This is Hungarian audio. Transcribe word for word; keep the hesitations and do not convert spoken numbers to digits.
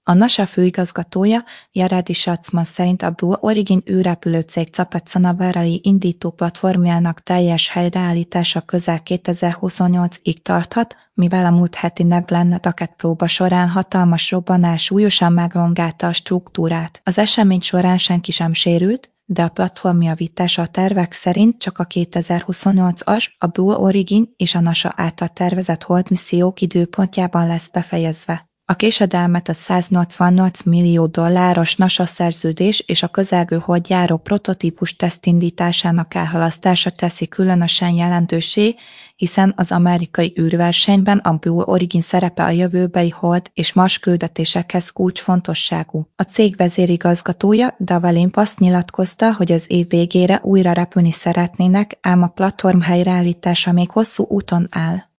A NASA főigazgatója, Jaredi Schatzman szerint a Blue Origin űrrepülőcég Capet Canaverali indító platformjának teljes helyreállítása közel kétezer-huszonnyolcig tarthat, mivel a múlt heti Nebula rakettpróba során hatalmas robbanás súlyosan megrongálta a struktúrát. Az esemény során senki sem sérült, de a platform javítása a tervek szerint csak a kétezer-huszonnyolcas, a Blue Origin és a NASA által tervezett Hold missziók időpontjában lesz befejezve. A késedelmet a száznyolcvannyolc millió dolláros NASA szerződés és a közelgő holdjáró prototípus tesztindításának elhalasztása teszi különösen jelentőssé, hiszen az amerikai űrversenyben a Blue Origin szerepe a jövőbeli Hold és Mars küldetésekhez kulcsfontosságú. A cég vezérigazgatója, Dvalin azt nyilatkozta, hogy az év végére újra repülni szeretnének, ám a platform helyreállítása még hosszú úton áll.